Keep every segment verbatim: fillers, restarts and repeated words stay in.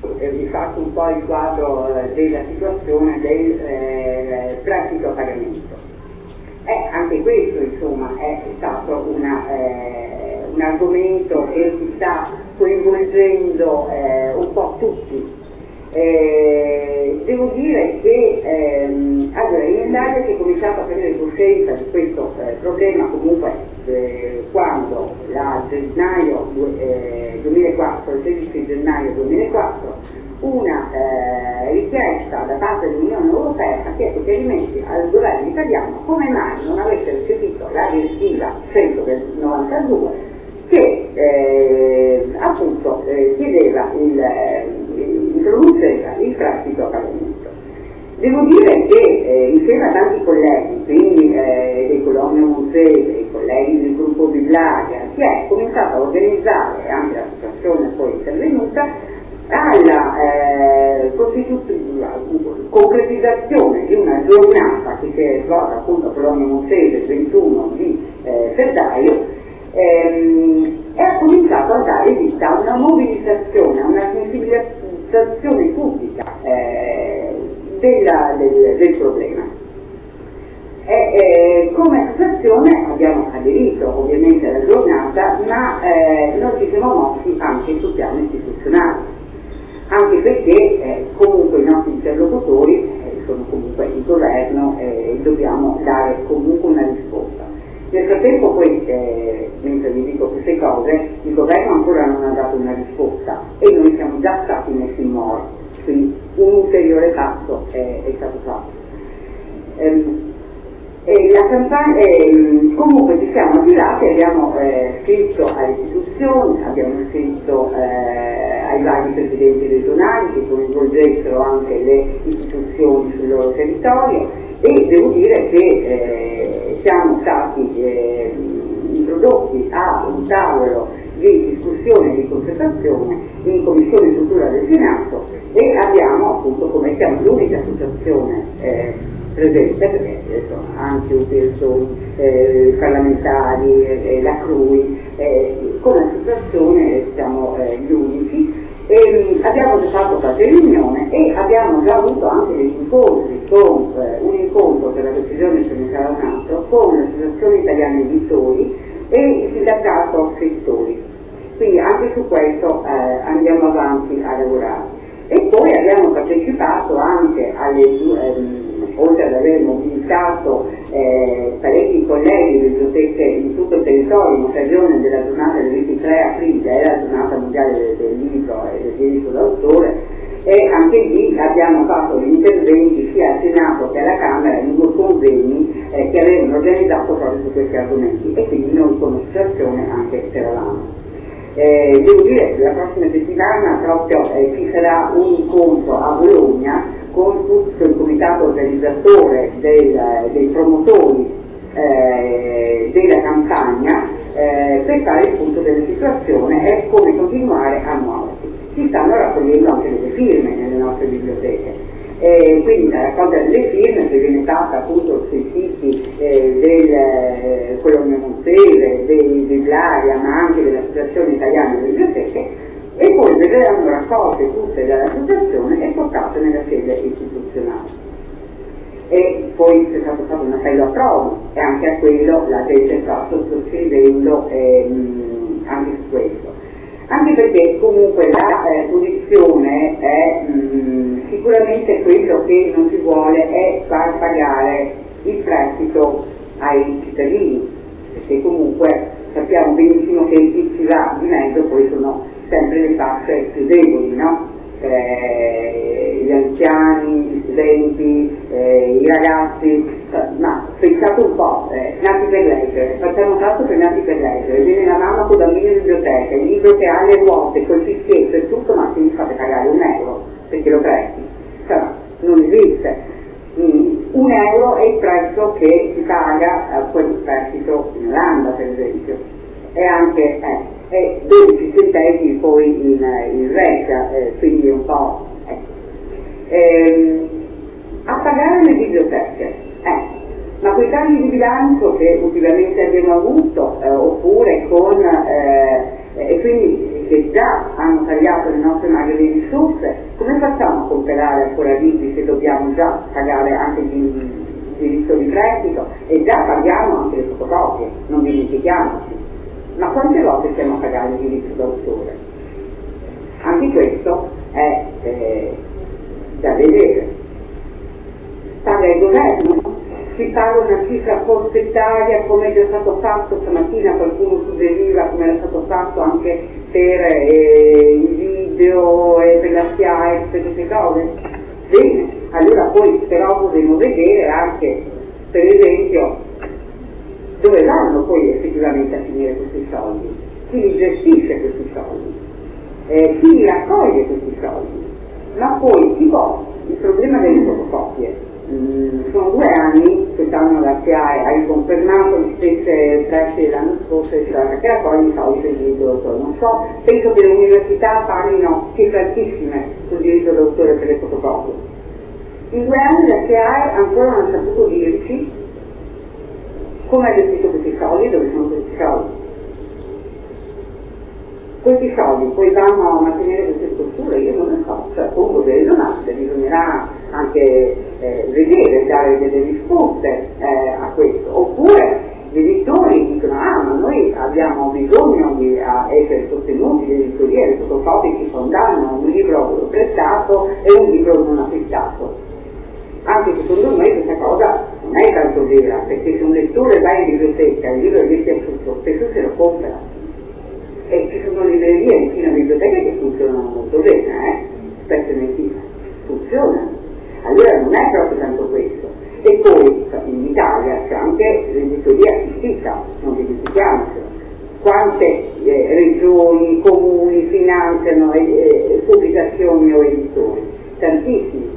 eh, vi faccio un po' il quadro eh, della situazione del eh, prestito a pagamento. Eh, anche questo insomma è stato una, eh, un argomento che si sta coinvolgendo eh, un po' tutti. Eh, devo dire che ehm, allora, in Italia si è cominciato a prendere coscienza di questo eh, problema comunque eh, quando la gennaio eh, duemilaquattro, il sedici gennaio duemilaquattro, una eh, richiesta da parte dell'Unione Europea ha chiesto chiarimenti al governo italiano come mai non avesse recepito la direttiva centonovantadue che eh, appunto eh, chiedeva il, eh, introduceva il prestito a pagamento. Devo dire che eh, insieme a tanti colleghi, quindi eh, dei Colomio Monzese, i colleghi del gruppo Villaria, si è cominciato a organizzare, anche l'associazione poi intervenuta, alla eh, concretizzazione di una giornata che si è svolta appunto a Colomio Monzese il ventuno di eh, febbraio ehm, e ha cominciato a dare vita a una mobilitazione, a una sensibilizzazione pubblica eh, della, del, del problema. E, eh, come associazione abbiamo aderito ovviamente alla giornata, ma eh, noi ci siamo mossi anche sul piano istituzionale. Anche perché eh, comunque i nostri interlocutori eh, sono comunque il governo eh, e dobbiamo dare comunque una risposta. Nel frattempo poi, eh, mentre vi dico queste cose, il governo ancora non ha dato una risposta e noi siamo già stati messi in mora, quindi un ulteriore passo eh, è stato fatto. Ehm, E la campagna, eh, comunque ci siamo girati, abbiamo eh, scritto alle istituzioni, abbiamo scritto eh, ai vari presidenti regionali che coinvolgessero anche le istituzioni sul loro territorio e devo dire che eh, siamo stati eh, introdotti a un tavolo di discussione e di concertazione in Commissione Cultura del Senato e abbiamo appunto, come siamo l'unica associazione eh, presente, perché sono anche persone eh, parlamentari, eh, la C R U I, eh, come associazione siamo eh, gli unici, e abbiamo già fatto qualche riunione e abbiamo già avuto anche degli incontri con eh, un incontro per la decisione del Senato con l'Associazione Italiana Editori e il sindacato scrittori, quindi anche su questo eh, andiamo avanti a lavorare. E poi abbiamo partecipato anche alle ehm, oltre ad aver mobilitato eh, parecchi colleghi di biblioteche in tutto il territorio in occasione della giornata del ventitré aprile, la giornata mondiale del, del libro e del diritto d'autore, e anche lì abbiamo fatto gli interventi sia al Senato che alla Camera in due convegni eh, che avevano organizzato proprio su questi argomenti e quindi noi come associazione anche c'eravamo. Eh, devo dire che la prossima settimana proprio eh, ci sarà un incontro a Bologna con tutto il comitato organizzatore del, dei promotori eh, della campagna eh, per fare il punto della situazione e come continuare a muoversi. Si stanno raccogliendo anche delle firme nelle nostre biblioteche. Eh, quindi la raccolta delle firme che viene fatta appunto sui siti eh, del eh, Colomio Monzese, dei Villaria, ma anche dell'Associazione Italiana delle Biblioteche, e poi verranno raccolte tutte dall'associazione e portate nella sede istituzionale. E poi c'è stato fatto un appello a Provo e anche a quello la gente sta sottoscrivendo ehm, anche su questo. Anche perché comunque la eh, posizione è mh, sicuramente quello che non si vuole è far pagare il prestito ai cittadini, perché comunque sappiamo benissimo che chi ci va di mezzo poi sono sempre le fasce più deboli, no? Eh, gli anziani, gli studenti, eh, i ragazzi, ma pensate un po', eh, nati per leggere, facciamo un caso per nati per leggere, viene la mamma con i bambini in biblioteca, il libro che ha le ruote, col fischietto e tutto, ma si mi fate pagare un euro perché lo presti, cioè non esiste. Mm, un euro è il prezzo che si paga a quel prestito in Olanda per esempio, e anche eh, e dodici centesimi poi in, in Grecia, eh, quindi un po'. Ecco. Ehm, a pagare le biblioteche, eh, ma quei tagli di bilancio che ultimamente abbiamo avuto, eh, oppure con, eh, e quindi che già hanno tagliato le nostre maggiori risorse, come facciamo a comprare ancora libri se dobbiamo già pagare anche il diritto di prestito e già paghiamo anche le fotocopie, non dimentichiamoci. Ma quante volte stiamo a pagare il diritto d'autore? Anche questo è eh, da vedere. Paga il governo, si paga una cifra forfettaria come è già stato fatto stamattina, qualcuno suggeriva come era stato fatto anche per eh, i video e per la S I A E, per queste cose. Bene, allora poi però dovremo vedere anche, per esempio, dove vanno poi effettivamente a finire questi soldi, chi li gestisce questi soldi, eh, chi li raccoglie questi soldi, ma poi chi può, il problema delle fotocopie. Mm, sono due anni, quest'anno la S I A E ha riconfermato le stesse prezzi dell'anno scorso, cioè che raccoglie i soldi del diritto d'autore. Non so, penso che le università paghino cifre altissime sul diritto d'autore per le fotocopie. In due anni la S I A E ancora non ha saputo dirci come ha gestito questi soldi, dove sono questi soldi. Questi soldi poi vanno a mantenere queste strutture, io non ne so, cioè comunque delle domande, bisognerà anche eh, vedere, dare delle risposte eh, a questo, oppure gli editori dicono ah ma noi abbiamo bisogno di a essere sostenuti, gli editoriali, le fotocopie ci fondano un libro prestato e un libro non acquistato. Anche secondo me questa cosa non è tanto vera, perché se un lettore va in biblioteca e il libro gli è piaciuto, spesso se lo compra. E ci sono librerie vicino a biblioteche che funzionano molto bene, eh? Spesso nei funzionano. Allora non è proprio tanto questo. E poi in Italia c'è anche l'editoria assistita, non dimentichiamocelo. Quante eh, regioni, comuni finanziano eh, eh, pubblicazioni o editori? Tantissimi.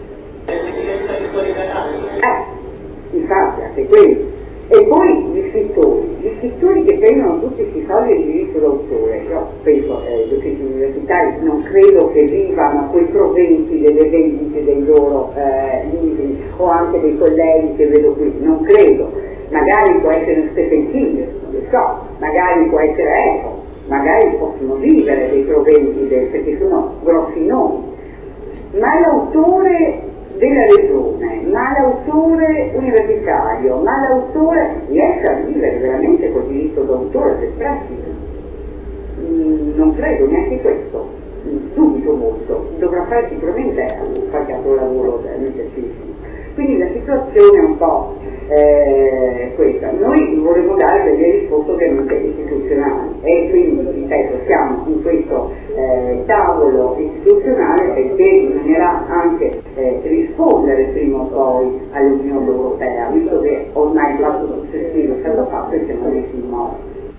Eh, infatti, anche quelli. E poi gli scrittori, gli scrittori che prendono tutti questi soldi del diritto d'autore, io penso eh, gli uffici universitari non credo che vivano quei proventi delle vendite dei loro eh, libri o anche dei colleghi che vedo qui, non credo, magari può essere Stephen King, non lo so, magari può essere Eco, magari possono vivere dei proventi del, perché sono grossi nomi, ma l'autore della regione, ma l'autore universitario, ma l'autore riesce a vivere veramente col diritto d'autore per pratica? Mm, non credo neanche questo, mm, dubito molto, dovrà fare sicuramente qualche altro lavoro veramente difficile. Quindi la situazione è un po' eh, questa. Noi vorremmo dare delle risposte ovviamente istituzionali e quindi, ripeto, siamo in questo eh, tavolo istituzionale perché bisognerà anche eh, rispondere prima o poi all'Unione Europea, visto che ormai il passo successivo è stato fatto e siamo messi in moto.